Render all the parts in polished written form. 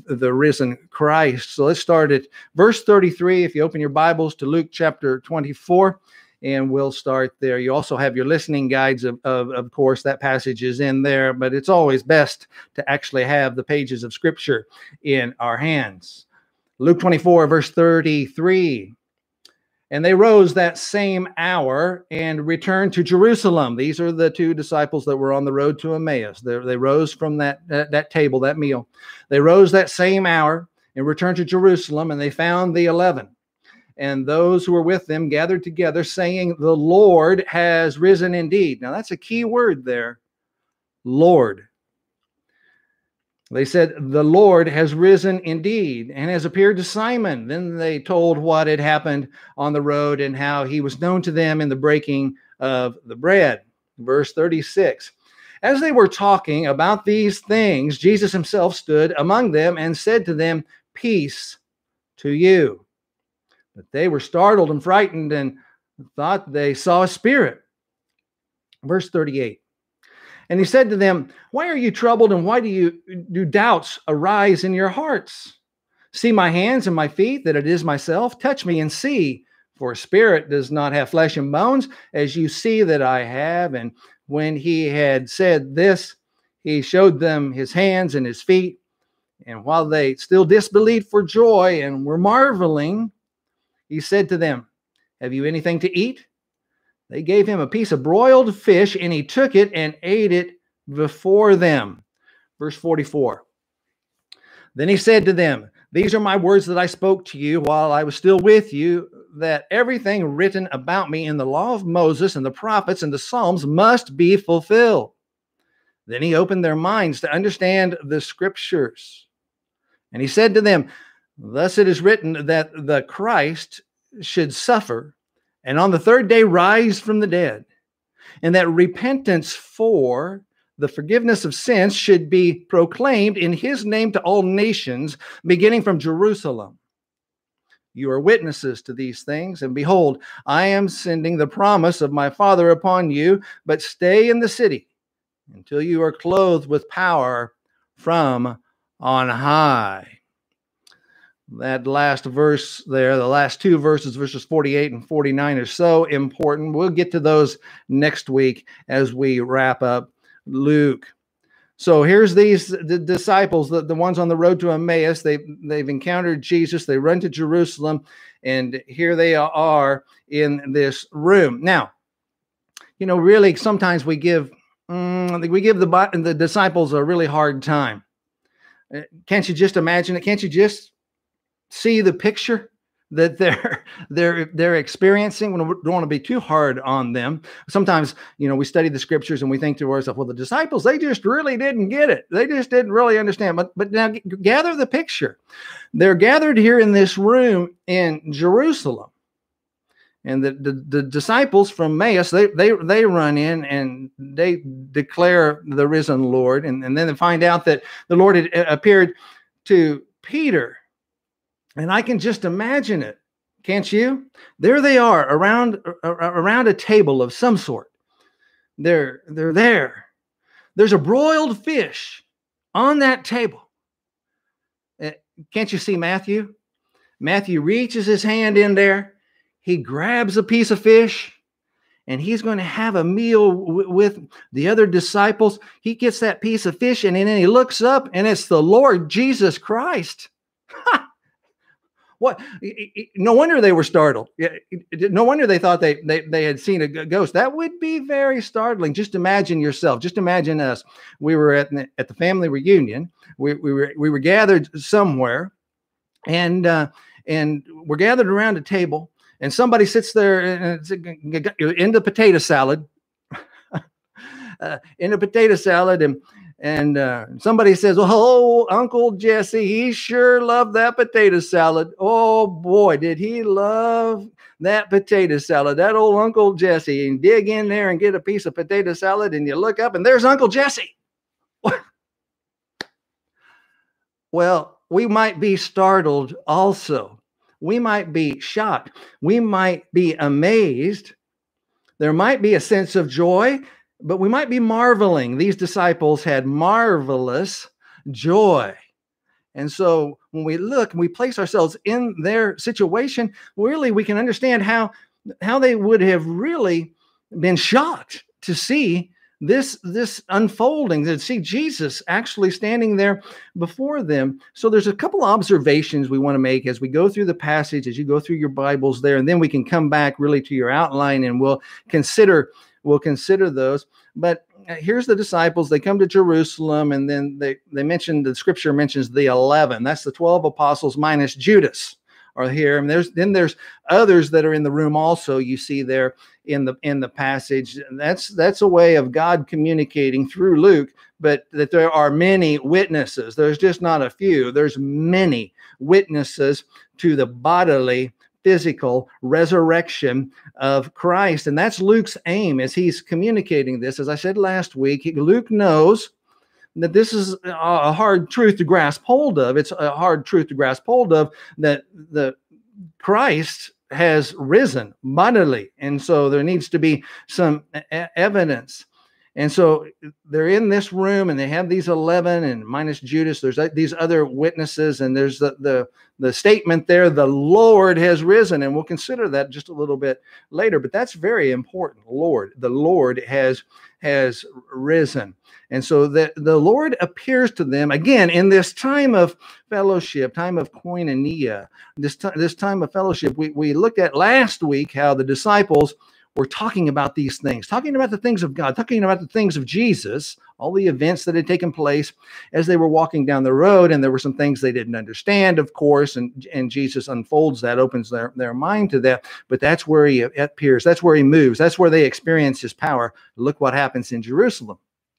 the risen Christ. So let's start at verse 33. If you open your Bibles to Luke chapter 24, and we'll start there. You also have your listening guides, of course. That passage is in there, but it's always best to actually have the pages of Scripture in our hands. Luke 24, verse 33. And they rose that same hour and returned to Jerusalem. These are the two disciples that were on the road to Emmaus. They rose from that table, that meal. They rose that same hour and returned to Jerusalem, and they found the 11. And those who were with them gathered together, saying, "The Lord has risen indeed." Now, that's a key word there, Lord. They said, "The Lord has risen indeed and has appeared to Simon." Then they told what had happened on the road and how he was known to them in the breaking of the bread. Verse 36. As they were talking about these things, Jesus himself stood among them and said to them, "Peace to you." But they were startled and frightened and thought they saw a spirit. Verse 38. And he said to them, "Why are you troubled, and why do doubts arise in your hearts? See my hands and my feet, that it is myself. Touch me and see, for a spirit does not have flesh and bones, as you see that I have." And when he had said this, he showed them his hands and his feet. And while they still disbelieved for joy and were marveling, he said to them, "Have you anything to eat?" They gave him a piece of broiled fish, and he took it and ate it before them. Verse 44. Then he said to them, "These are my words that I spoke to you while I was still with you, that everything written about me in the law of Moses and the prophets and the Psalms must be fulfilled." Then he opened their minds to understand the Scriptures. And he said to them, "Thus it is written that the Christ should suffer and on the third day rise from the dead, and that repentance for the forgiveness of sins should be proclaimed in his name to all nations, beginning from Jerusalem. You are witnesses to these things, and behold, I am sending the promise of my Father upon you, but stay in the city until you are clothed with power from on high." That last verse there, the last two verses, verses 48 and 49, are so important. We'll get to those next week as we wrap up Luke. So here's the disciples, the ones on the road to Emmaus. They've encountered Jesus. They run to Jerusalem, and here they are in this room. Now, really, sometimes we give the disciples a really hard time. Can't you just imagine it? Can't you just see the picture that they're experiencing? We don't want to be too hard on them. Sometimes, we study the Scriptures and we think to ourselves, well, the disciples, they just really didn't get it. They just didn't really understand. But now gather the picture. They're gathered here in this room in Jerusalem. And the disciples from Emmaus, they run in and they declare the risen Lord. And then they find out that the Lord had appeared to Peter. And I can just imagine it, can't you? There they are around a table of some sort. They're there. There's a broiled fish on that table. Can't you see Matthew? Matthew reaches his hand in there. He grabs a piece of fish, and he's going to have a meal with the other disciples. He gets that piece of fish, and then he looks up, and it's the Lord Jesus Christ. What? No wonder they were startled. No wonder they thought they had seen a ghost. That would be very startling. Just imagine yourself. Just imagine us. We were at the family reunion. We were gathered somewhere, and we're gathered around a table, and somebody sits there in the potato salad, and somebody says, "Oh, Uncle Jesse, he sure loved that potato salad. Oh boy, did he love that potato salad, that old Uncle Jesse." And dig in there and get a piece of potato salad, and you look up and there's Uncle Jesse. Well, we might be startled also. We might be shocked. We might be amazed. There might be a sense of joy, but we might be marveling. These disciples had marvelous joy. And so when we look and we place ourselves in their situation, really we can understand how they would have really been shocked to see this unfolding, to see Jesus actually standing there before them. So there's a couple observations we want to make as we go through the passage, as you go through your Bibles there, and then we can come back really to your outline and we'll consider those. But here's the disciples. They come to Jerusalem, and then they mentioned, the scripture mentions the 11. That's the 12 apostles minus Judas are here. And there's others that are in the room also, you see there in the passage. And that's a way of God communicating through Luke, but that there are many witnesses. There's just not a few. There's many witnesses to the bodily, physical resurrection of Christ. And that's Luke's aim as he's communicating this. As I said last week, Luke knows that this is a hard truth to grasp hold of. It's a hard truth to grasp hold of, that the Christ has risen bodily. And so there needs to be some evidence. And so they're in this room, and they have these 11, and minus Judas, there's these other witnesses, and there's the statement there, the Lord has risen. And we'll consider that just a little bit later, but that's very important. The Lord has risen. And so the Lord appears to them again in this time of fellowship, time of koinonia, this time of fellowship. We looked at last week how the disciples were talking about these things, talking about the things of God, talking about the things of Jesus, all the events that had taken place as they were walking down the road. And there were some things they didn't understand, of course, and Jesus unfolds that, opens their mind to that. But that's where he appears. That's where he moves. That's where they experience his power. Look what happens in Jerusalem.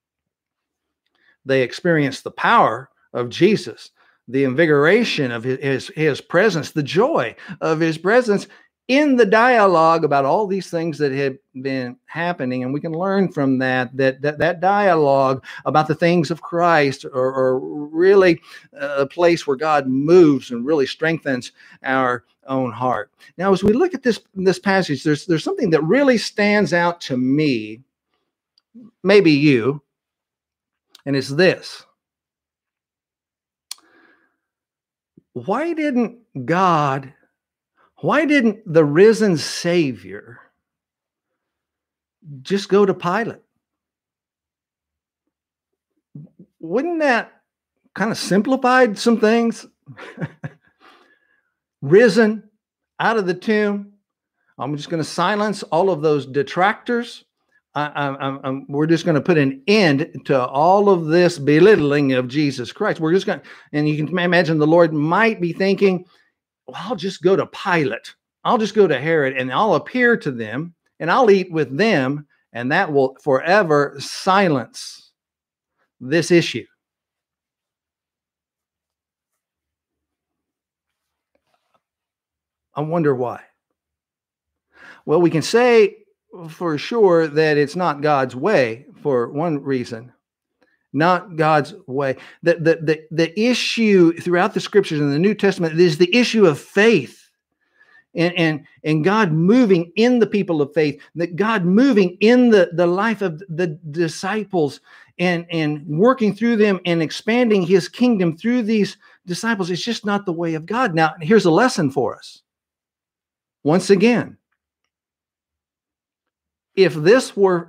They experience the power of Jesus, the invigoration of his presence, the joy of his presence in the dialogue about all these things that had been happening. And we can learn from that dialogue about the things of Christ are really a place where God moves and really strengthens our own heart. Now, as we look at this passage, there's something that really stands out to me, maybe you, and it's this. Why didn't the risen Savior just go to Pilate? Wouldn't that kind of simplified some things? Risen out of the tomb. I'm just going to silence all of those detractors. We're just going to put an end to all of this belittling of Jesus Christ. We're just going to, and you can imagine the Lord might be thinking, well, I'll just go to Pilate. I'll just go to Herod, and I'll appear to them, and I'll eat with them, and that will forever silence this issue. I wonder why. Well, we can say for sure that it's not God's way for one reason. Not God's way. The issue throughout the scriptures in the New Testament is the issue of faith and God moving in the people of faith, that God moving in the life of the disciples and working through them and expanding his kingdom through these disciples. It's just not the way of God. Now, here's a lesson for us. Once again, if this were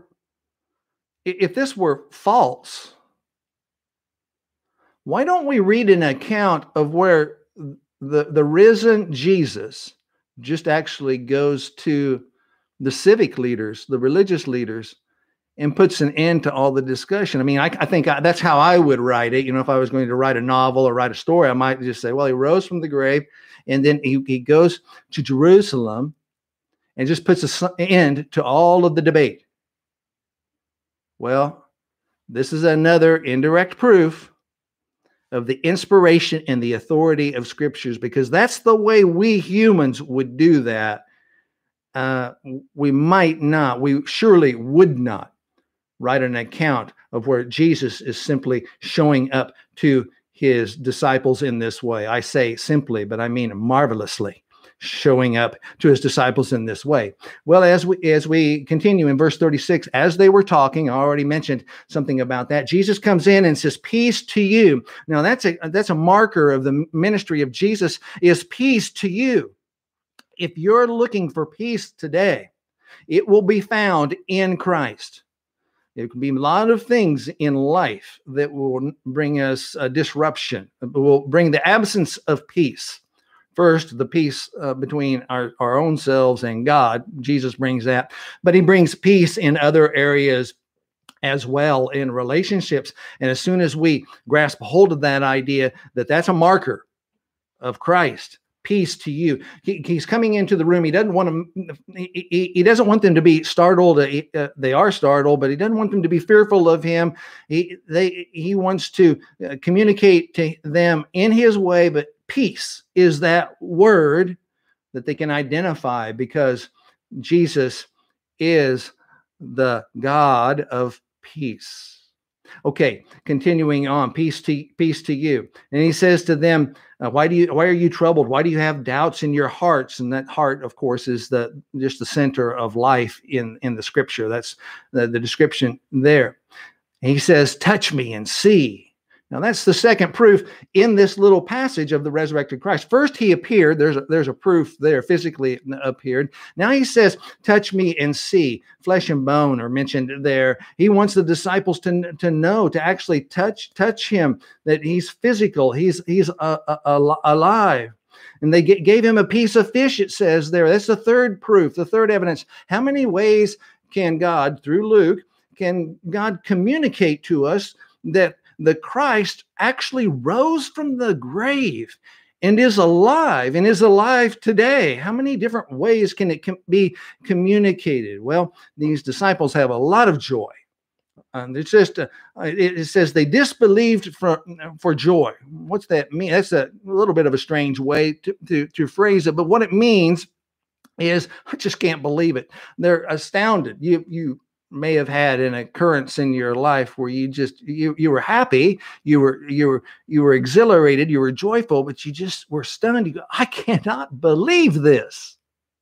false, why don't we read an account of where the risen Jesus just actually goes to the civic leaders, the religious leaders, and puts an end to all the discussion? I mean, I think that's how I would write it. You know, if I was going to write a novel or write a story, I might just say, well, he rose from the grave, and then he goes to Jerusalem and just puts an end to all of the debate. Well, this is another indirect proof of the inspiration and the authority of scriptures, because that's the way we humans would do that. We surely would not write an account of where Jesus is simply showing up to his disciples in this way. I say simply, but I mean marvelously, showing up to his disciples in this way? Well, as we continue in verse 36, as they were talking, I already mentioned something about that. Jesus comes in and says, "Peace to you." Now that's a marker of the ministry of Jesus, is peace to you. If you're looking for peace today, it will be found in Christ. It can be a lot of things in life that will bring us a disruption, will bring the absence of peace. First, the peace between our own selves and God. Jesus brings that, but he brings peace in other areas as well, in relationships. And as soon as we grasp hold of that idea, that's a marker of Christ. Peace to you. He's coming into the room. He doesn't want to. He doesn't want them to be startled. They are startled, but he doesn't want them to be fearful of him. He wants to communicate to them in his way. But peace is that word that they can identify, because Jesus is the God of peace. Okay, continuing on, peace to you. And he says to them, why are you troubled? Why do you have doubts in your hearts? And that heart, of course, is just the center of life in the scripture. That's the description there. And he says, touch me and see. Now that's the second proof in this little passage of the resurrected Christ. First he appeared. There's a proof there, physically appeared. Now he says, touch me and see. Flesh and bone are mentioned there. He wants the disciples to know, to actually touch him, that he's physical, he's alive. And they gave him a piece of fish, it says there. That's the third proof, the third evidence. How many ways can God, through Luke, can God communicate to us that the Christ actually rose from the grave and is alive today? How many different ways can it be communicated? Well, these disciples have a lot of joy. It's just it says they disbelieved for joy. What's that mean? That's a little bit of a strange way to phrase it, but what it means is, I just can't believe it. They're astounded. You may have had an occurrence in your life where you were happy, you were exhilarated, you were joyful, but you just were stunned. You go, I cannot believe this.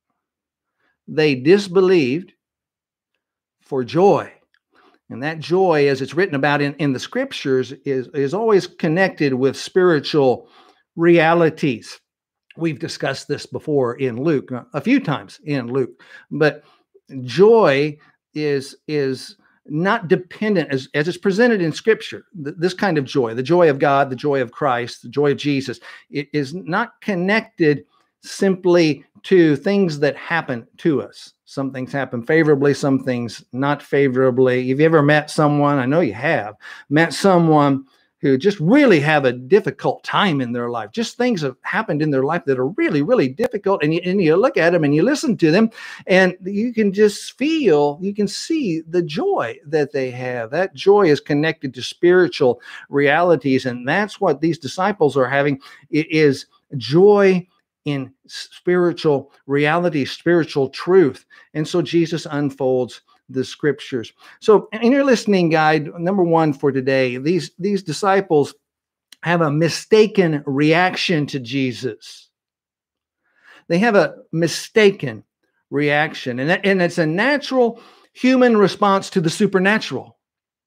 They disbelieved for joy. And that joy, as it's written about in the scriptures, is always connected with spiritual realities. We've discussed this before in Luke, a few times in Luke, but joy is not dependent, as it's presented in scripture. This kind of joy, the joy of God, the joy of Christ, the joy of Jesus, it is not connected simply to things that happen to us. Some things happen favorably, some things not favorably. Have you ever met someone, I know you have, met someone who just really have a difficult time in their life? Just things have happened in their life that are really, really difficult. And you look at them and you listen to them, and you can just feel, you can see the joy that they have. That joy is connected to spiritual realities. And that's what these disciples are having. It is joy in spiritual reality, spiritual truth. And so Jesus unfolds the scriptures. So in your listening guide, number one for today, these disciples have a mistaken reaction to Jesus. They have a mistaken reaction, and it's a natural human response to the supernatural.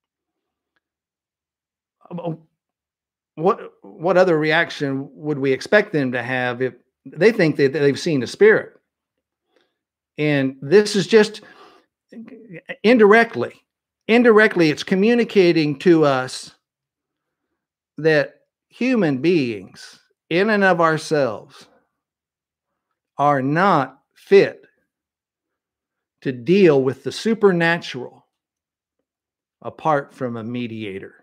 What other reaction would we expect them to have if they think that they've seen the Spirit? And this is just indirectly, it's communicating to us that human beings in and of ourselves are not fit to deal with the supernatural apart from a mediator.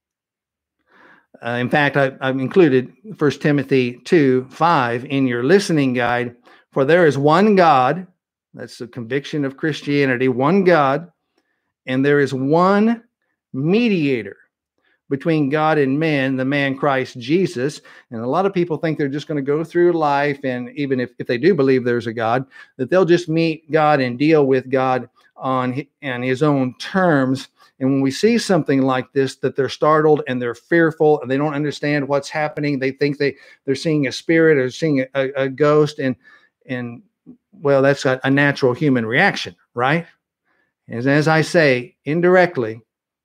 In fact, I've included 1 Timothy 2:5 in your listening guide. For there is one God, that's the conviction of Christianity, one God, and there is one mediator between God and men, the man Christ Jesus. And a lot of people think they're just going to go through life, and even if they do believe there's a God, that they'll just meet God and deal with God on his own terms. And when we see something like this, that they're startled and they're fearful and they don't understand what's happening. They think they're seeing a spirit or seeing a ghost. And And well, that's a natural human reaction, right? As I say, indirectly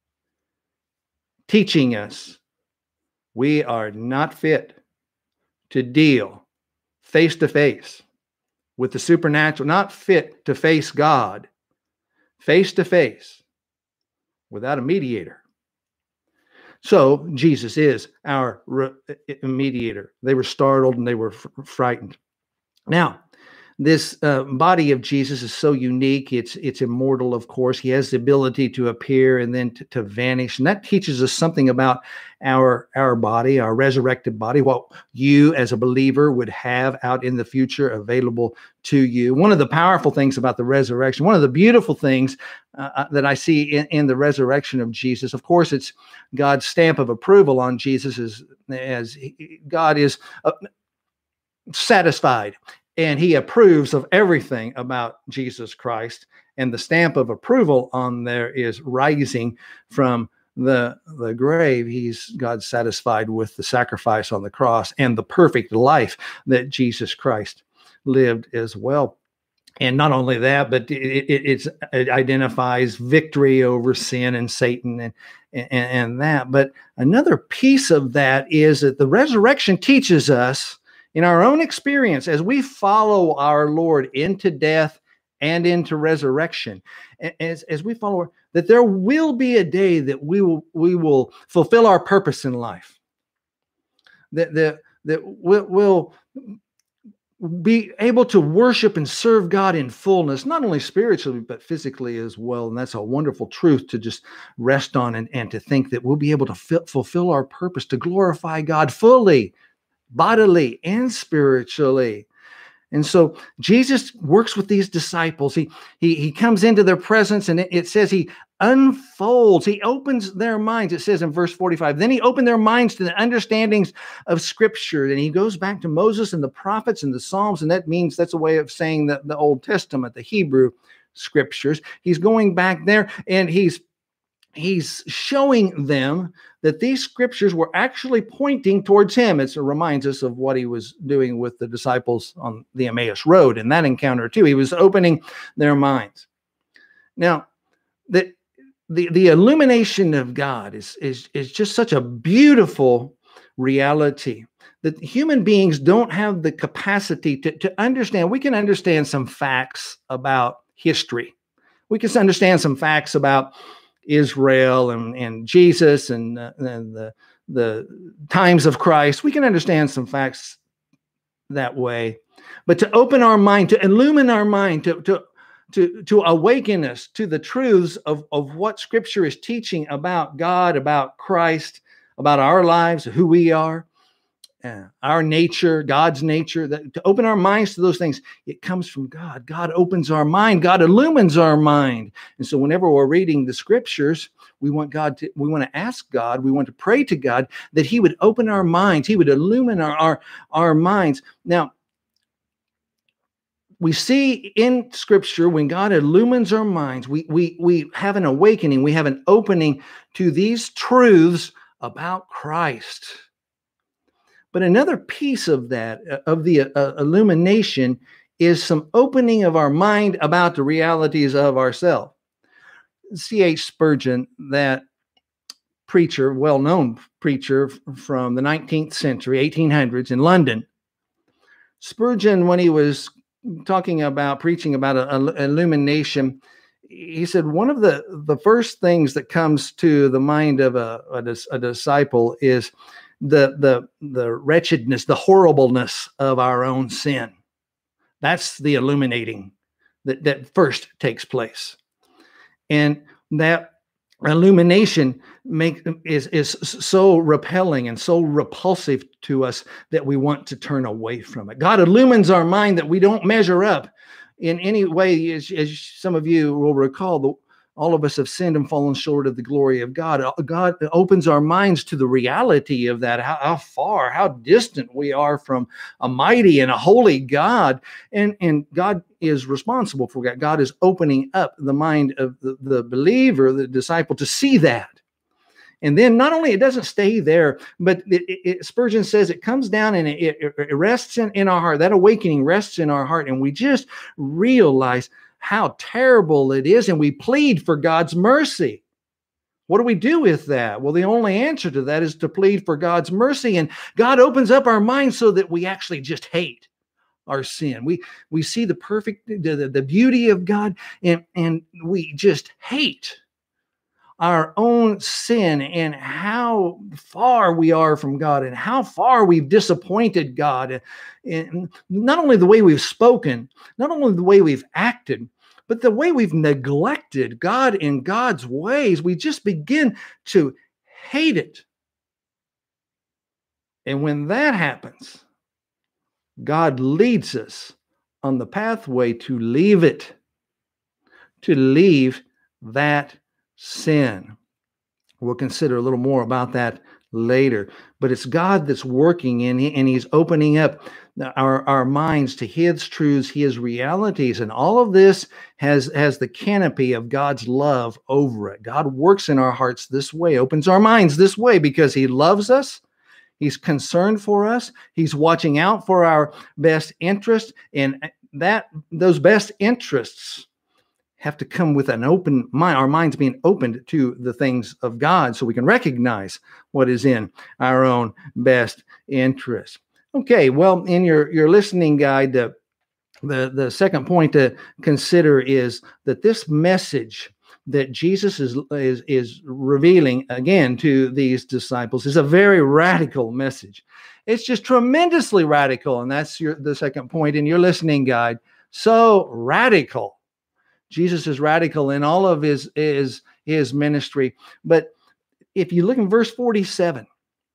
teaching us we are not fit to deal face to face with the supernatural, not fit to face God face to face without a mediator. So Jesus is our mediator. They were startled and they were frightened. Now, this body of Jesus is so unique. It's immortal, of course. He has the ability to appear and then to vanish. And that teaches us something about our body, our resurrected body, what you as a believer would have out in the future available to you. One of the powerful things about the resurrection, one of the beautiful things that I see in the resurrection of Jesus, of course, it's God's stamp of approval on Jesus as God is satisfied. And he approves of everything about Jesus Christ. And the stamp of approval on there is rising from the grave. God's satisfied with the sacrifice on the cross and the perfect life that Jesus Christ lived as well. And not only that, but it identifies victory over sin and Satan and that. But another piece of that is that the resurrection teaches us in our own experience, as we follow our Lord into death and into resurrection, as we follow, that there will be a day that we will fulfill our purpose in life. That we'll be able to worship and serve God in fullness, not only spiritually, but physically as well. And that's a wonderful truth to just rest on and to think that we'll be able to fulfill our purpose, to glorify God fully, bodily and spiritually. And so Jesus works with these disciples. He comes into their presence, and it says he unfolds, he opens their minds. It says in verse 45, then he opened their minds to the understandings of Scripture. And he goes back to Moses and the prophets and the Psalms, and that's a way of saying that the Old Testament, the Hebrew Scriptures. He's going back there, and he's showing them that these scriptures were actually pointing towards him. It reminds us of what he was doing with the disciples on the Emmaus Road in that encounter too. He was opening their minds. Now, the illumination of God is just such a beautiful reality that human beings don't have the capacity to understand. We can understand some facts about history. We can understand some facts about Israel and Jesus and the times of Christ. We can understand some facts that way, but to open our mind, to illumine our mind, to awaken us to the truths of what Scripture is teaching about God, about Christ, about our lives, who we are, our nature, God's nature, to open our minds to those things, it comes from God. God opens our mind. God illumines our mind. And so whenever we're reading the Scriptures, we want to ask God, we want to pray to God that he would open our minds. He would illumine our minds. Now, we see in Scripture, when God illumines our minds, we have an awakening. We have an opening to these truths about Christ. But another piece of that, of the illumination, is some opening of our mind about the realities of ourselves. C.H. Spurgeon, that preacher, well-known preacher from the 19th century, 1800s in London, Spurgeon, when he was preaching about illumination, he said one of the first things that comes to the mind of a disciple is the wretchedness, the horribleness of our own sin. That's the illuminating that first takes place. And that illumination is so repelling and so repulsive to us that we want to turn away from it. God illumines our mind that we don't measure up in any way. As some of you will recall, all of us have sinned and fallen short of the glory of God. God opens our minds to the reality of that, how far, how distant we are from a mighty and a holy God. And God is responsible for that. God is opening up the mind of the believer, the disciple, to see that. And then not only it doesn't stay there, but Spurgeon says it comes down and it rests in our heart. That awakening rests in our heart. And we just realize how terrible it is. And we plead for God's mercy. What do we do with that? Well, the only answer to that is to plead for God's mercy. And God opens up our minds so that we actually just hate our sin. We see the beauty of God, and we just hate our own sin and how far we are from God and how far we've disappointed God. And not only the way we've spoken, not only the way we've acted, but the way we've neglected God in God's ways. We just begin to hate it. And when that happens, God leads us on the pathway to leave it, to leave that sin. We'll consider a little more about that later, but it's God that's working and he's opening up our minds to his truths, his realities, and all of this has the canopy of God's love over it. God works in our hearts this way, opens our minds this way because he loves us. He's concerned for us. He's watching out for our best interest, and those best interests have to come with an open mind, our minds being opened to the things of God so we can recognize what is in our own best interest. Okay, well, in your listening guide, the second point to consider is that this message that Jesus is revealing again to these disciples is a very radical message. It's just tremendously radical, and that's the second point in your listening guide. So radical. Jesus is radical in all of his ministry. But if you look in verse 47,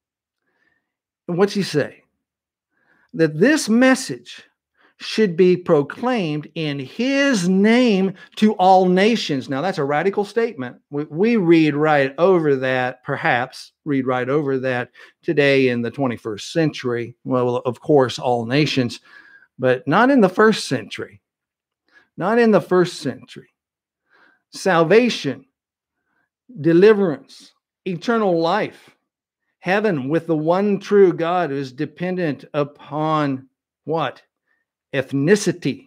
what's he say? That this message should be proclaimed in his name to all nations. Now, that's a radical statement. We read right over that, perhaps read right over that today in the 21st century. Well, of course, all nations, but not in the first century. Not in the first century. Salvation, deliverance, eternal life, heaven with the one true God is dependent upon what? Ethnicity.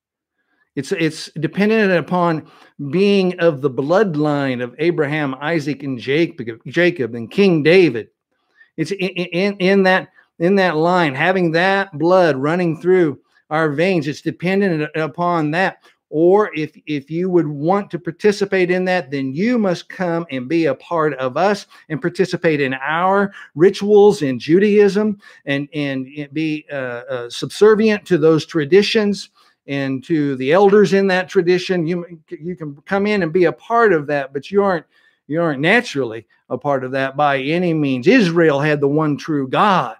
It's dependent upon being of the bloodline of Abraham, Isaac, and Jacob, and King David. It's in that line, having that blood running through our veins. It's dependent upon that. Or if you would want to participate in that, then you must come and be a part of us and participate in our rituals in Judaism and be subservient to those traditions and to the elders in that tradition. You can come in and be a part of that, but you aren't naturally a part of that by any means. Israel had the one true God,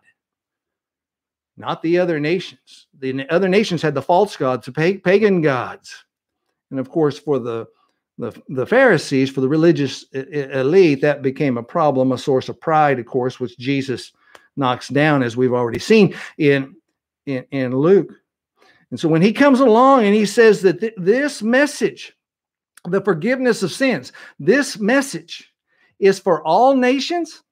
not the other nations. The other nations had the false gods, the pagan gods. And of course, for the Pharisees, for the religious elite, that became a problem, a source of pride, of course, which Jesus knocks down, as we've already seen in Luke. And so when he comes along and he says that this message, the forgiveness of sins, this message is for all nations.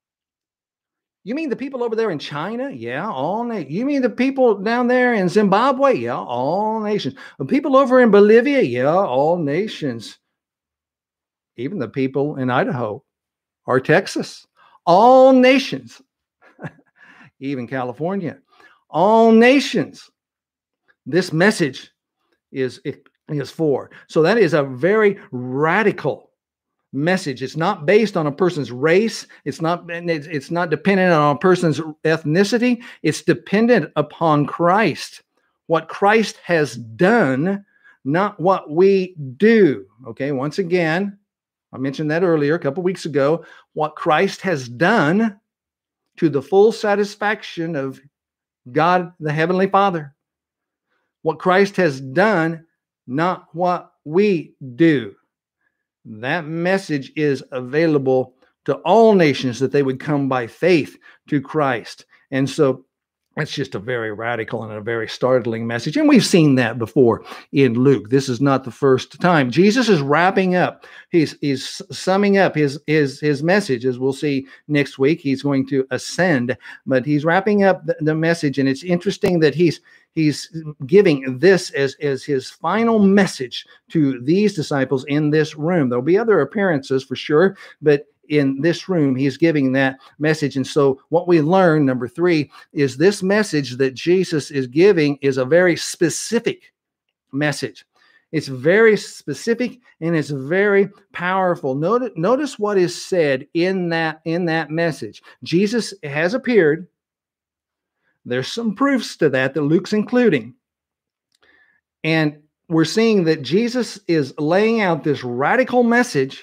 You mean the people over there in China? Yeah, all nations. You mean the people down there in Zimbabwe? Yeah, all nations. The people over in Bolivia? Yeah, all nations. Even the people in Idaho or Texas. All nations. Even California. All nations. This message is for. So that is a very radical message. It's not based on a person's race. It's not dependent on a person's ethnicity. It's dependent upon Christ. What Christ has done, not what we do. Okay, once again, I mentioned that earlier, a couple weeks ago. What Christ has done to the full satisfaction of God, the Heavenly Father. What Christ has done, not what we do. That message is available to all nations, that they would come by faith to Christ. And so It's just a very radical and a very startling message. And we've seen that before in Luke. This is not the first time. Jesus is wrapping up. He's summing up his message. As we'll see next week, he's going to ascend, but he's wrapping up the message. And it's interesting that he's giving this as his final message to these disciples in this room. There'll be other appearances for sure, but in this room, he's giving that message. And so what we learn, number 3, is this message that Jesus is giving is a very specific message. It's very specific and it's very powerful. Notice what is said in that message. Jesus has appeared. There's some proofs to that Luke's including. And we're seeing that Jesus is laying out this radical message.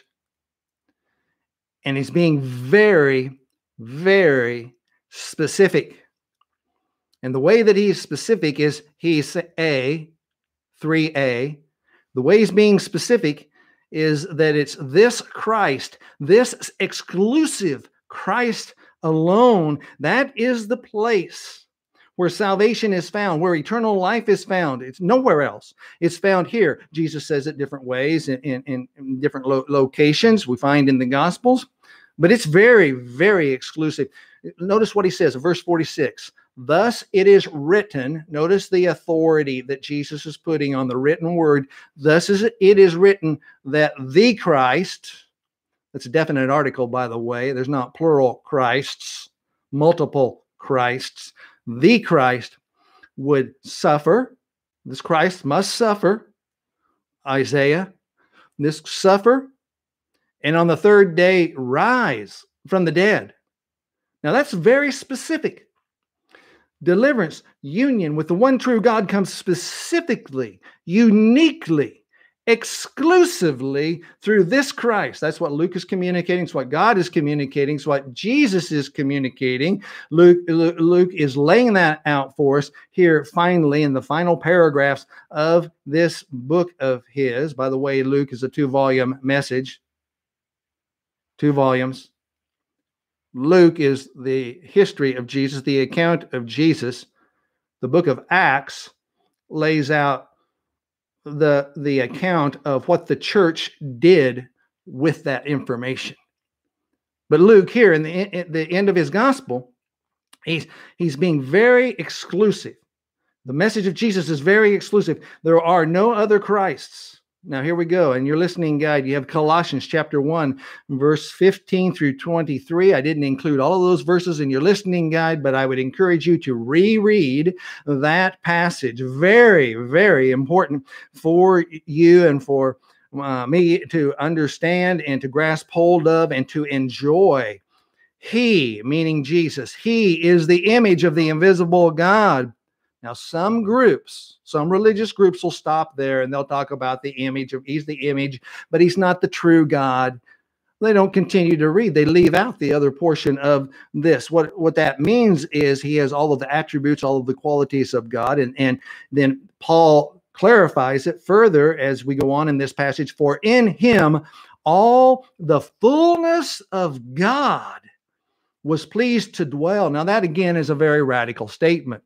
And he's being very, very specific. And the way that he's specific is he's 3a. The way he's being specific is that it's this Christ, this exclusive Christ alone. That is the place where salvation is found, where eternal life is found. It's nowhere else. It's found here. Jesus says it different ways in different locations we find in the Gospels. But it's very, very exclusive. Notice what he says in verse 46. Thus it is written. Notice the authority that Jesus is putting on the written word. Thus it is written that the Christ, that's a definite article, by the way. There's not plural Christs, multiple Christs. The Christ would suffer. This Christ must suffer. Isaiah. This suffer. And on the third day, rise from the dead. Now that's very specific. Deliverance, union with the one true God comes specifically, uniquely, exclusively through this Christ. That's what Luke is communicating. It's what God is communicating. It's what Jesus is communicating. Luke is laying that out for us here finally in the final paragraphs of this book of his. By the way, Luke is a 2-volume message. 2 volumes. Luke is the history of Jesus, the account of Jesus. The book of Acts lays out the account of what the church did with that information. But Luke here in the end of his gospel, he's being very exclusive. The message of Jesus is very exclusive. There are no other Christs. Now, here we go. In your listening guide, you have Colossians chapter 1, verse 15 through 23. I didn't include all of those verses in your listening guide, but I would encourage you to reread that passage. Very, very important for you and for me to understand and to grasp hold of and to enjoy. He, meaning Jesus, he is the image of the invisible God. Now, some religious groups will stop there and they'll talk about the image of, he's the image, but he's not the true God. They don't continue to read. They leave out the other portion of this. What that means is he has all of the attributes, all of the qualities of God. And then Paul clarifies it further as we go on in this passage. For in him, all the fullness of God was pleased to dwell. Now, that again is a very radical statement.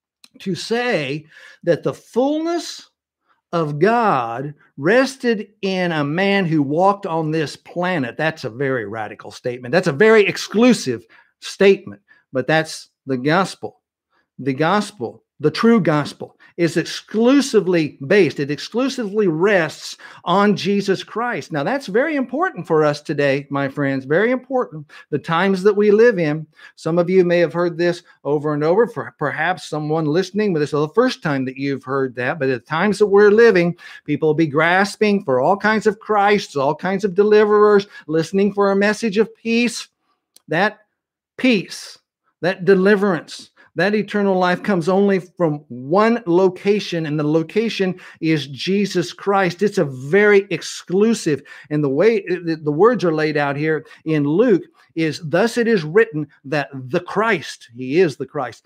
To say that the fullness of God rested in a man who walked on this planet, that's a very radical statement. That's a very exclusive statement, but that's the gospel. The gospel, the true gospel, is exclusively based, it exclusively rests on Jesus Christ. Now, that's very important for us today, my friends, very important. The times that we live in, some of you may have heard this over and over, for perhaps someone listening, but this is the first time that you've heard that, but at the times that we're living, people will be grasping for all kinds of Christs, all kinds of deliverers, listening for a message of peace. That peace, that deliverance, that eternal life comes only from one location, and the location is Jesus Christ. It's a very exclusive, and the way the words are laid out here in Luke is, thus it is written that the Christ, he is the Christ,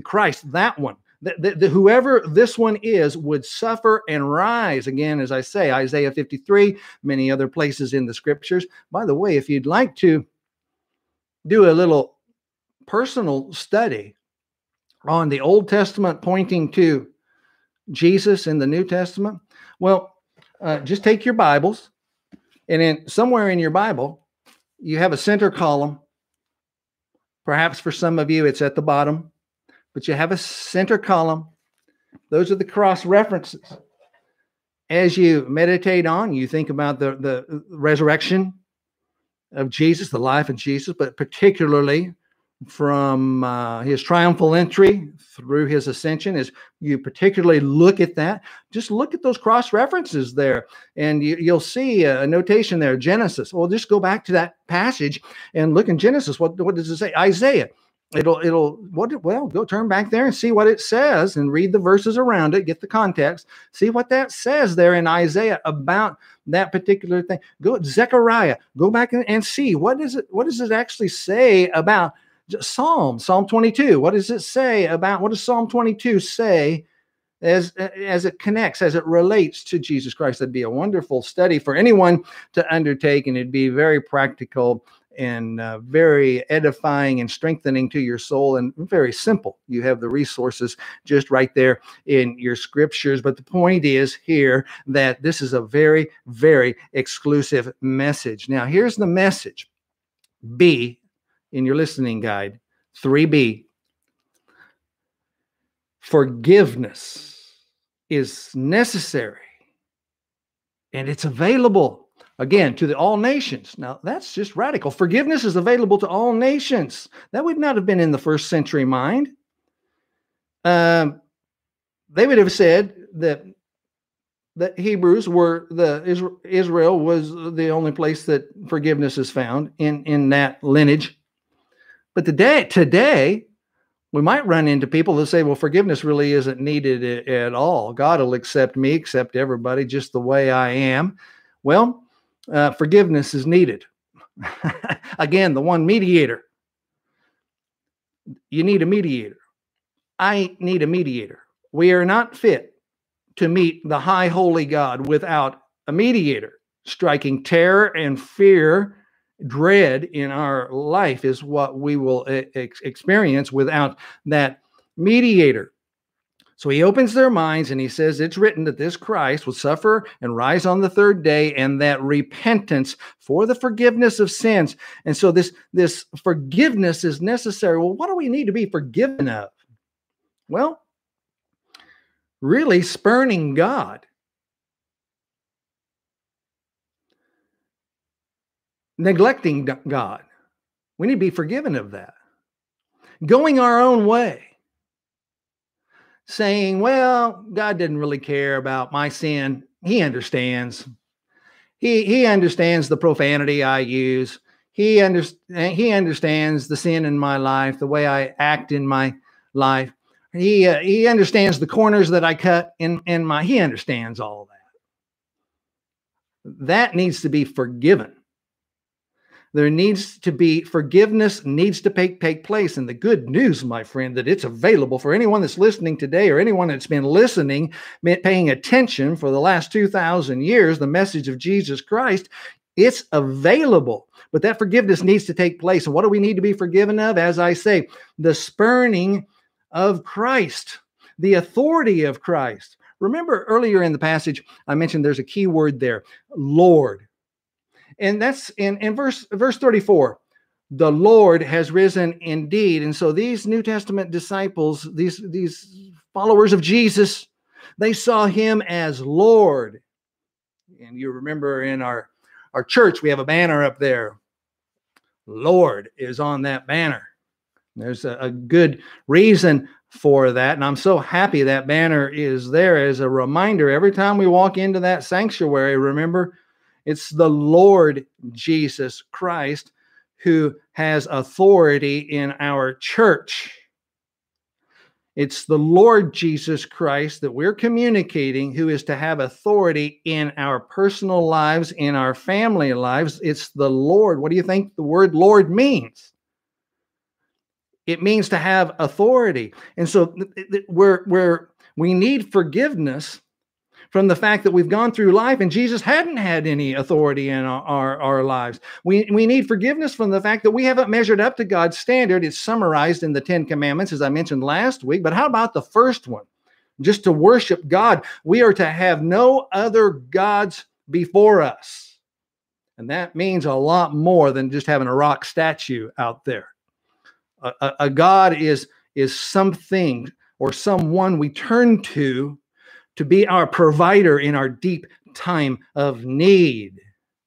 that one, whoever this one is would suffer and rise. Again, as I say, Isaiah 53, many other places in the scriptures. By the way, if you'd like to do a little personal study on the Old Testament pointing to Jesus in the New Testament? Well, just take your Bibles, and then somewhere in your Bible, you have a center column. Perhaps for some of you, it's at the bottom, but you have a center column. Those are the cross references. As you meditate on, you think about the resurrection of Jesus, the life of Jesus, but particularly from his triumphal entry through his ascension. As you particularly look at that, just look at those cross references there, and you'll see a notation there, Genesis. Well, just go back to that passage and look in Genesis. What does it say? Isaiah. Go turn back there and see what it says and read the verses around it, get the context, see what that says there in Isaiah about that particular thing. Go Zechariah, go back and see what does it actually say about Psalm 22. What does it say about, what does Psalm 22 say as it connects, as it relates to Jesus Christ? That'd be a wonderful study for anyone to undertake, and it'd be very practical and very edifying and strengthening to your soul, and very simple. You have the resources just right there in your scriptures. But the point is here that this is a very, very exclusive message. Now, here's the message. B in your listening guide, 3B. Forgiveness is necessary, and it's available, again, to all nations. Now, that's just radical. Forgiveness is available to all nations. That would not have been in the first century mind. They would have said that Hebrews were Israel was the only place that forgiveness is found in that lineage. But today, we might run into people that say, well, forgiveness really isn't needed at all. God will accept me, accept everybody just the way I am. Well, forgiveness is needed. Again, the one mediator. You need a mediator. I need a mediator. We are not fit to meet the high holy God without a mediator. Striking terror and fear, dread in our life is what we will experience without that mediator. So he opens their minds and he says, it's written that this Christ will suffer and rise on the third day, and that repentance for the forgiveness of sins. And so this forgiveness is necessary. Well, what do we need to be forgiven of? Well, really spurning God. Neglecting God. We need to be forgiven of that. Going our own way. Saying, well, God didn't really care about my sin. He understands. He understands the profanity I use. He understands the sin in my life, the way I act in my life. He understands the corners that I cut in my. He understands all that. That needs to be forgiven. There needs to be forgiveness, needs to take place. And the good news, my friend, that it's available for anyone that's listening today, or anyone that's been listening, paying attention for the last 2,000 years, the message of Jesus Christ, it's available. But that forgiveness needs to take place. And what do we need to be forgiven of? As I say, the spurning of Christ, the authority of Christ. Remember earlier in the passage, I mentioned there's a key word there, Lord. And that's in verse 34. The Lord has risen indeed. And so these New Testament disciples, these followers of Jesus, they saw him as Lord. And you remember in our church, we have a banner up there. Lord is on that banner. There's a good reason for that. And I'm so happy that banner is there as a reminder. Every time we walk into that sanctuary, remember, it's the Lord Jesus Christ who has authority in our church. It's the Lord Jesus Christ that we're communicating who is to have authority in our personal lives, in our family lives. It's the Lord. What do you think the word Lord means? It means to have authority. And so we need forgiveness from the fact that we've gone through life and Jesus hadn't had any authority in our lives. We need forgiveness from the fact that we haven't measured up to God's standard. It's summarized in the 10 Commandments, as I mentioned last week. But how about the first one? Just to worship God. We are to have no other gods before us. And that means a lot more than just having a rock statue out there. A God is something or someone we turn to be our provider in our deep time of need.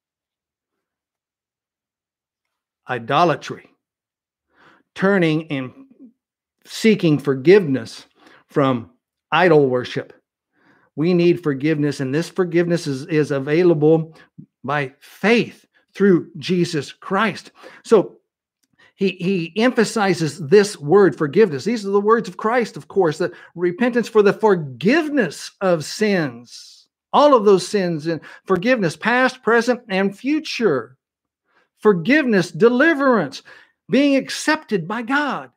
Idolatry, turning and seeking forgiveness from idol worship. We need forgiveness, and this forgiveness is available by faith through Jesus Christ. So he emphasizes this word, forgiveness. These are the words of Christ, of course, that repentance for the forgiveness of sins. All of those sins and forgiveness, past, present, and future. Forgiveness, deliverance, being accepted by God.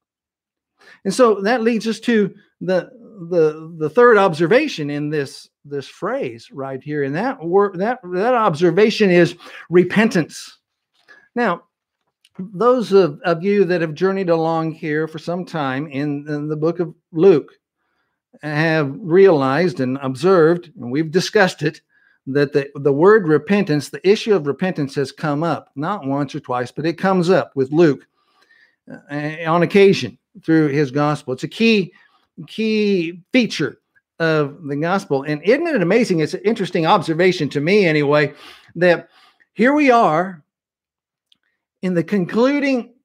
And so that leads us to the third observation in this phrase right here. And that word, that observation is repentance. Now, those of you that have journeyed along here for some time in the book of Luke have realized and observed, and we've discussed it, that the word repentance, the issue of repentance has come up, not once or twice, but it comes up with Luke on occasion through his gospel. It's a key feature of the gospel. And isn't it amazing? It's an interesting observation to me anyway, that here we are in the concluding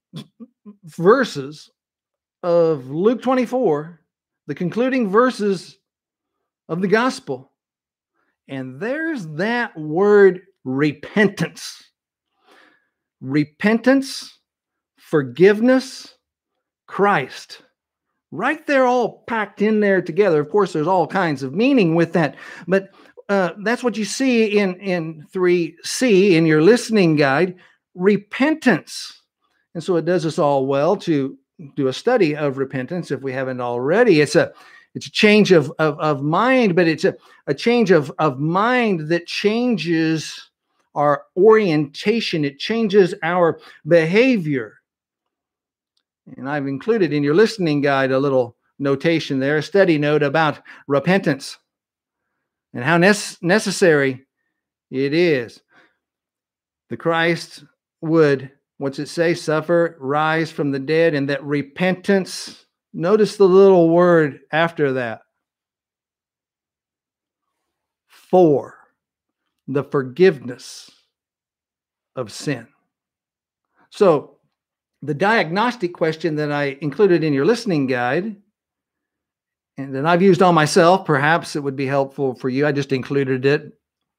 verses of Luke 24, the concluding verses of the gospel, and there's that word repentance. Repentance, forgiveness, Christ. Right there, all packed in there together. Of course, there's all kinds of meaning with that, but that's what you see in 3C in your listening guide, repentance. And so it does us all well to do a study of repentance if we haven't already. It's a change of mind, but it's a change of mind that changes our orientation. It changes our behavior. And I've included in your listening guide a little notation there, a study note about repentance and how necessary it is. The Christ would, what's it say, suffer, rise from the dead, and that repentance, notice the little word after that, for the forgiveness of sin. So the diagnostic question that I included in your listening guide, and that I've used on myself, perhaps it would be helpful for you. I just included it.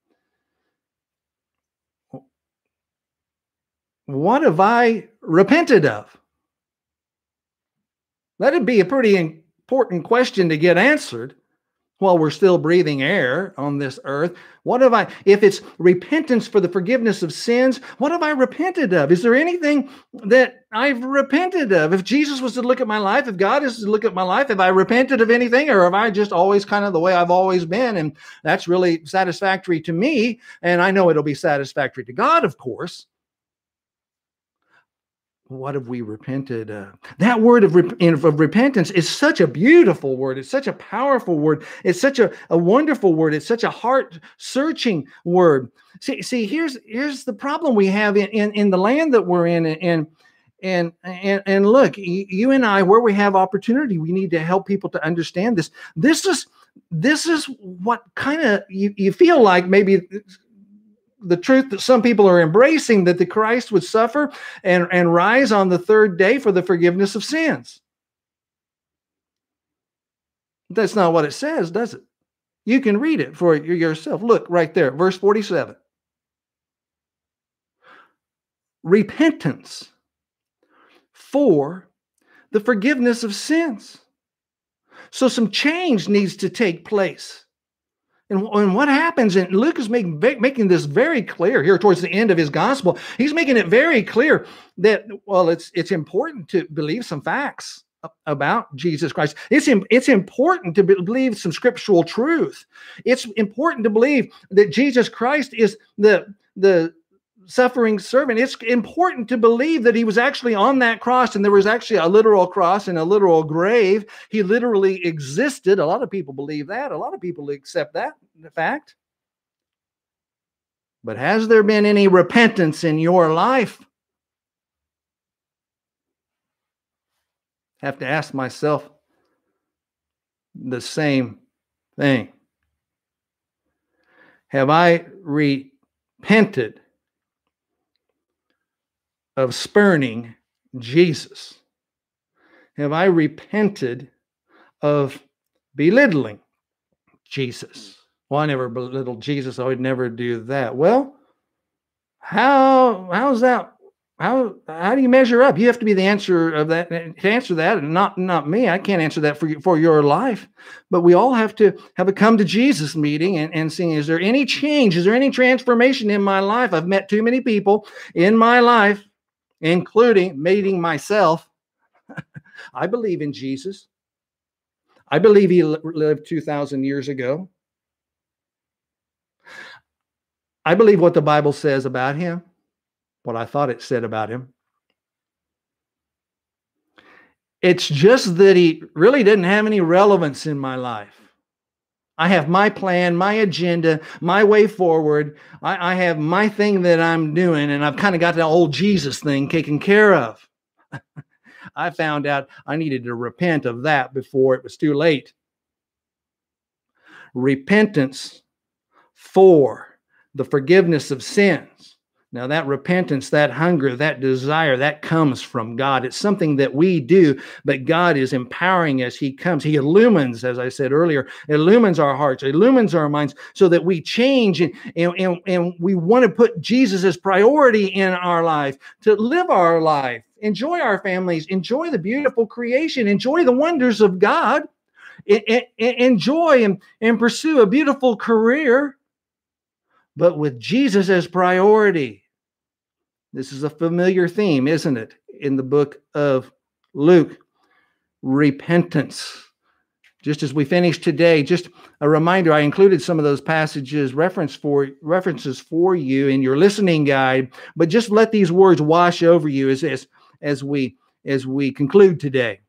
What have I repented of? That'd be a pretty important question to get answered while we're still breathing air on this earth. What have I, if it's repentance for the forgiveness of sins, what have I repented of? Is there anything that I've repented of? If Jesus was to look at my life, if God is to look at my life, have I repented of anything, or have I just always kind of the way I've always been? And that's really satisfactory to me. And I know it'll be satisfactory to God, of course. What have we repented of? That word of repentance is such a beautiful word. It's such a powerful word. It's such a wonderful word. It's such a heart-searching word. See, here's the problem we have in the land that we're in. And look, you and I, where we have opportunity, we need to help people to understand this. This is what kind of you feel like maybe the truth that some people are embracing, that the Christ would suffer and rise on the third day for the forgiveness of sins. That's not what it says, does it? You can read it for yourself. Look right there, verse 47. Repentance for the forgiveness of sins. So some change needs to take place. And what happens, and Luke is making this very clear here towards the end of his gospel. He's making it very clear that, well, it's important to believe some facts about Jesus Christ. It's important to believe some scriptural truth. It's important to believe that Jesus Christ is the suffering servant. It's important to believe that he was actually on that cross, and there was actually a literal cross and a literal grave. He literally existed. A lot of people believe that. A lot of people accept that fact. But has there been any repentance in your life? I have to ask myself the same thing. Have I repented of spurning Jesus? Have I repented of belittling Jesus? Well, I never belittled Jesus. I would never do that. Well, how's that? How do you measure up? You have to be the answer of that to answer that, and not me. I can't answer that for your life. But we all have to have a come to Jesus meeting and see, is there any change? Is there any transformation in my life? I've met too many people in my life, including meeting myself. I believe in Jesus. I believe he lived 2,000 years ago. I believe what the Bible says about him, what I thought it said about him. It's just that he really didn't have any relevance in my life. I have my plan, my agenda, my way forward. I have my thing that I'm doing, and I've kind of got the old Jesus thing taken care of. I found out I needed to repent of that before it was too late. Repentance for the forgiveness of sins. Now that repentance, that hunger, that desire, that comes from God. It's something that we do, but God is empowering us. He comes, he illumines, as I said earlier, illumines our hearts, illumines our minds so that we change and we want to put Jesus as priority in our life, to live our life, enjoy our families, enjoy the beautiful creation, enjoy the wonders of God, enjoy and pursue a beautiful career, but with Jesus as priority. This is a familiar theme, isn't it, in the book of Luke? Repentance. Just as we finished today, just a reminder, I included some of those passages, references for you in your listening guide, but just let these words wash over you as we conclude today.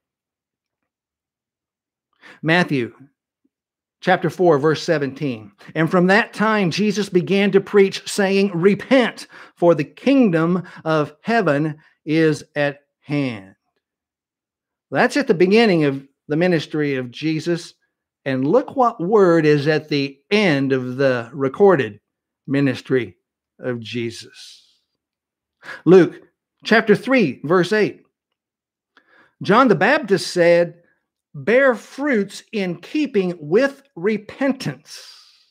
Matthew Chapter 4, verse 17. And from that time, Jesus began to preach, saying, repent, for the kingdom of heaven is at hand. That's at the beginning of the ministry of Jesus. And look what word is at the end of the recorded ministry of Jesus. Luke chapter 3, verse 8. John the Baptist said, bear fruits in keeping with repentance.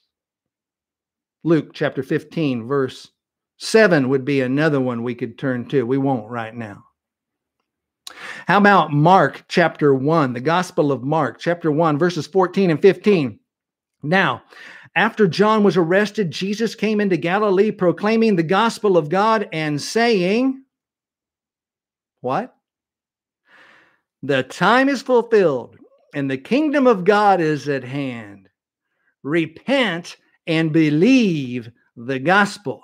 Luke chapter 15, verse 7 would be another one we could turn to. We won't right now. How about Mark chapter 1, the Gospel of Mark chapter 1, verses 14 and 15. Now, after John was arrested, Jesus came into Galilee proclaiming the gospel of God and saying, what? The time is fulfilled and the kingdom of God is at hand. Repent and believe the gospel.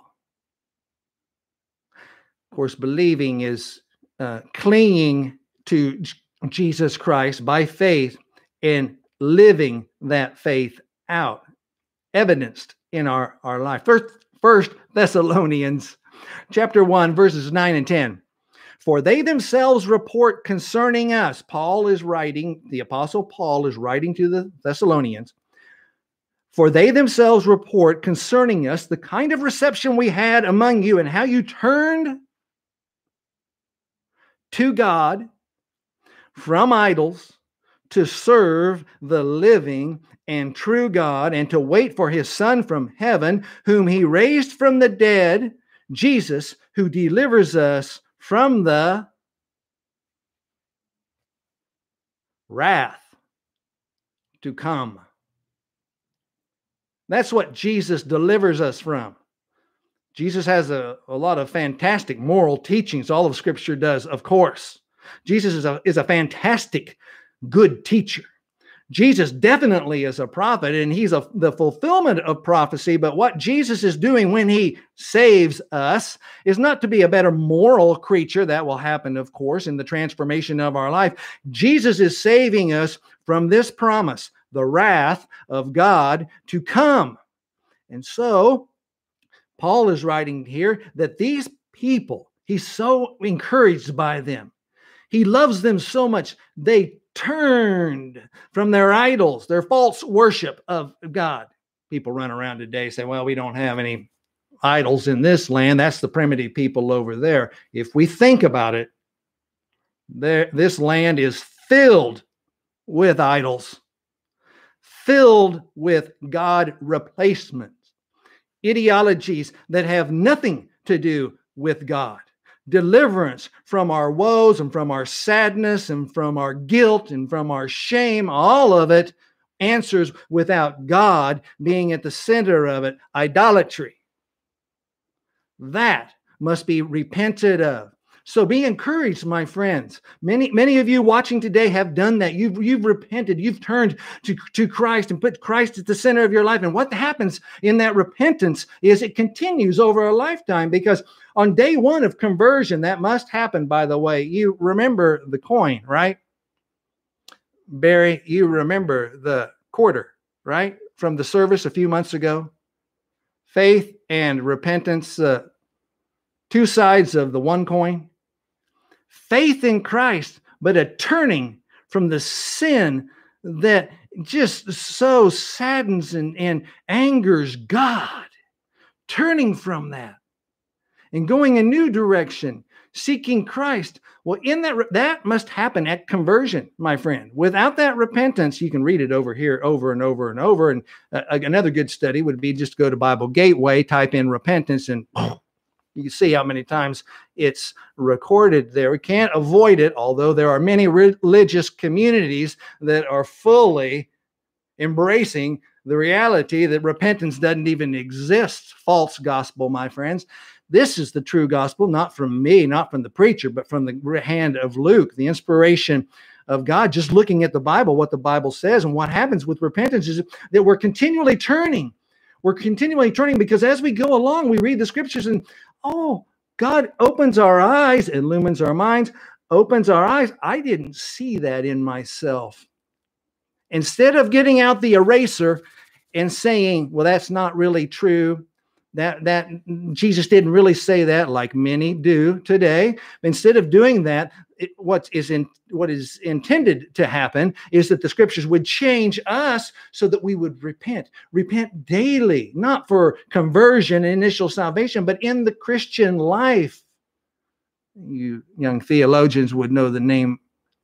Of course, believing is clinging to Jesus Christ by faith and living that faith out, evidenced in our life. First Thessalonians chapter 1, verses 9 and 10. For they themselves report concerning us. The Apostle Paul is writing to the Thessalonians. For they themselves report concerning us the kind of reception we had among you and how you turned to God from idols to serve the living and true God and to wait for his Son from heaven, whom he raised from the dead, Jesus, who delivers us from the wrath to come. That's what Jesus delivers us from. Jesus has a lot of fantastic moral teachings. All of Scripture does, of course. Jesus is a fantastic, good teacher. Jesus definitely is a prophet, and he's the fulfillment of prophecy. But what Jesus is doing when he saves us is not to be a better moral creature. That will happen, of course, in the transformation of our life. Jesus is saving us from this promise, the wrath of God to come. And so Paul is writing here that these people, he's so encouraged by them. He loves them so much, they turned from their idols, their false worship of God. People run around today say, well, we don't have any idols in this land. That's the primitive people over there. If we think about it, this land is filled with idols, filled with God replacements, ideologies that have nothing to do with God. Deliverance from our woes and from our sadness and from our guilt and from our shame, all of it answers without God being at the center of it. Idolatry. That must be repented of. So be encouraged, my friends. Many of you watching today have done that. You've repented. You've turned to Christ and put Christ at the center of your life. And what happens in that repentance is it continues over a lifetime, because on day one of conversion, that must happen, by the way. You remember the coin, right? Barry, you remember the quarter, right? From the service a few months ago. Faith and repentance, two sides of the one coin. Faith in Christ, but a turning from the sin that just so saddens and angers God. Turning from that and going a new direction, seeking Christ. Well, in that must happen at conversion, my friend. Without that repentance, you can read it over here over and over and over. And another good study would be just go to Bible Gateway, type in repentance, and you can see how many times it's recorded there. We can't avoid it, although there are many religious communities that are fully embracing the reality that repentance doesn't even exist. False gospel, my friends. This is the true gospel, not from me, not from the preacher, but from the hand of Luke, the inspiration of God, just looking at the Bible, what the Bible says. And what happens with repentance is that we're continually turning. We're continually turning, because as we go along, we read the scriptures and, oh, God opens our eyes, illumines our minds, opens our eyes. I didn't see that in myself. Instead of getting out the eraser and saying, well, that's not really true, that Jesus didn't really say that, like many do today. Instead of doing that, what is intended to happen is that the scriptures would change us so that we would repent daily, not for conversion, initial salvation, but in the Christian life. You young theologians would know the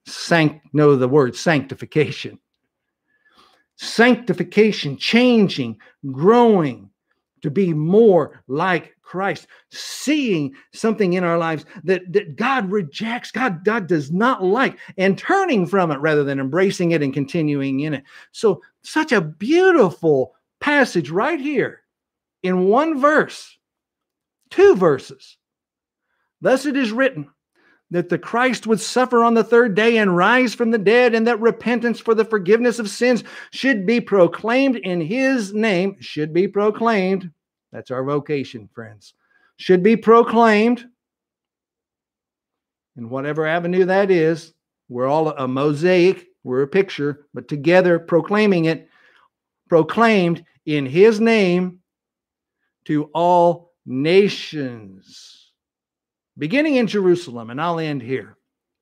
word sanctification. Sanctification, changing, growing to be more like Christ, seeing something in our lives that God rejects, God does not like, and turning from it rather than embracing it and continuing in it. So such a beautiful passage right here in one verse, two verses. Thus it is written that the Christ would suffer on the third day and rise from the dead, and that repentance for the forgiveness of sins should be proclaimed in his name, should be proclaimed. That's our vocation, friends. Should be proclaimed in whatever avenue that is. We're all a mosaic. We're a picture, but together proclaiming it, proclaimed in his name to all nations. Beginning in Jerusalem, and I'll end here.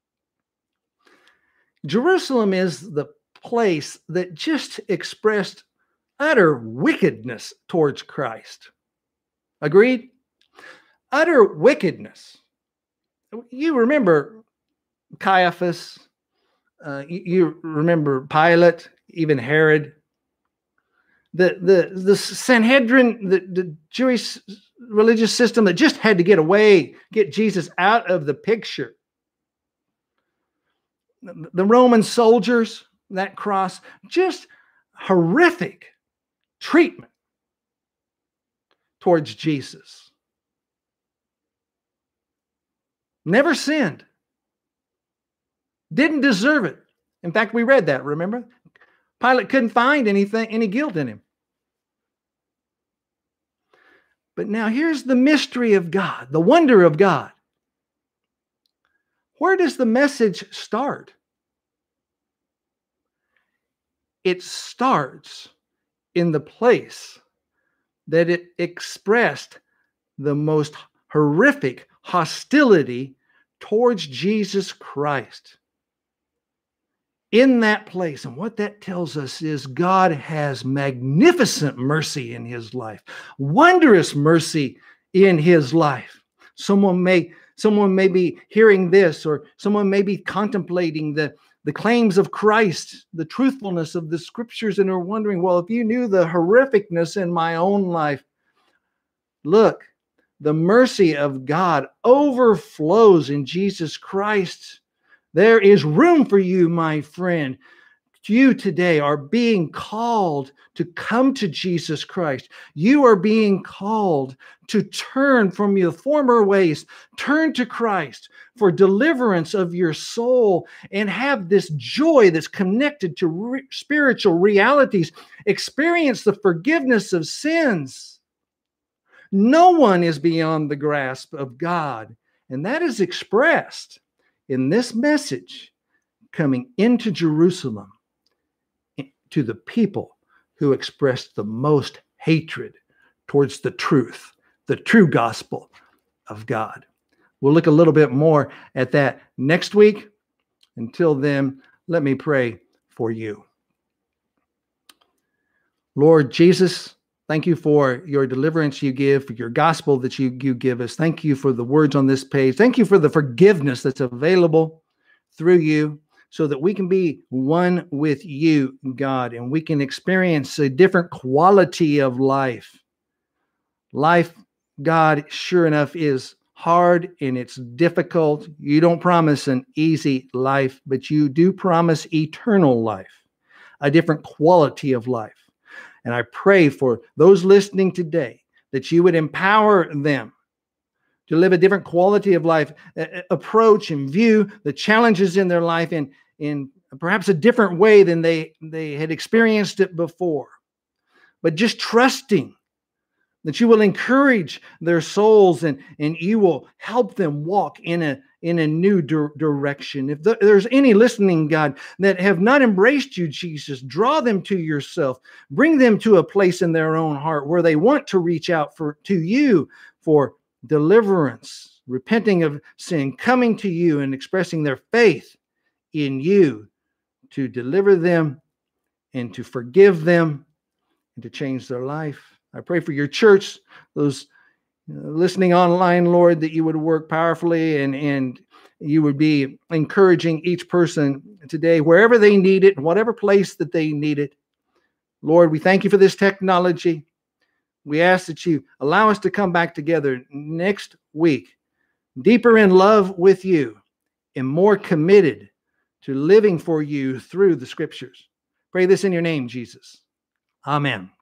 Jerusalem is the place that just expressed utter wickedness towards Christ. Agreed? Utter wickedness. You remember Caiaphas. You remember Pilate, even Herod. The Sanhedrin, the Jewish religious system that just had to get Jesus out of the picture. The Roman soldiers, that cross, just horrific treatment towards Jesus. Never sinned. Didn't deserve it. In fact, we read that, remember? Pilate couldn't find any guilt in him. But now here's the mystery of God, the wonder of God. Where does the message start? It starts in the place that it expressed the most horrific hostility towards Jesus Christ. In that place, and what that tells us is God has magnificent mercy in his life, wondrous mercy in his life. Someone may be hearing this, or someone may be contemplating the claims of Christ, the truthfulness of the scriptures, and are wondering, well, if you knew the horrificness in my own life, look, the mercy of God overflows in Jesus Christ. There is room for you, my friend. You today are being called to come to Jesus Christ. You are being called to turn from your former ways, turn to Christ for deliverance of your soul, and have this joy that's connected to spiritual realities. Experience the forgiveness of sins. No one is beyond the grasp of God, and that is expressed in this message coming into Jerusalem to the people who expressed the most hatred towards the true gospel of God. We'll look a little bit more at that next week. Until then, let me pray for you. Lord Jesus, thank you for your deliverance you give, for your gospel that you give us. Thank you for the words on this page. Thank you for the forgiveness that's available through you, so that we can be one with you, God, and we can experience a different quality of life. Life, God, sure enough, is hard and it's difficult. You don't promise an easy life, but you do promise eternal life, a different quality of life. And I pray for those listening today that you would empower them to live a different quality of life, approach and view the challenges in their life in perhaps a different way than they had experienced it before. But just trusting that you will encourage their souls and you will help them walk in a new direction. If there's any listening, God, that have not embraced you, Jesus, draw them to yourself. Bring them to a place in their own heart where they want to reach out to you for deliverance, repenting of sin, coming to you and expressing their faith in you to deliver them and to forgive them and to change their life. I pray for your church, those listening online, Lord, that you would work powerfully and you would be encouraging each person today, wherever they need it, whatever place that they need it. Lord, we thank you for this technology. We ask that you allow us to come back together next week, deeper in love with you and more committed to living for you through the scriptures. Pray this in your name, Jesus. Amen.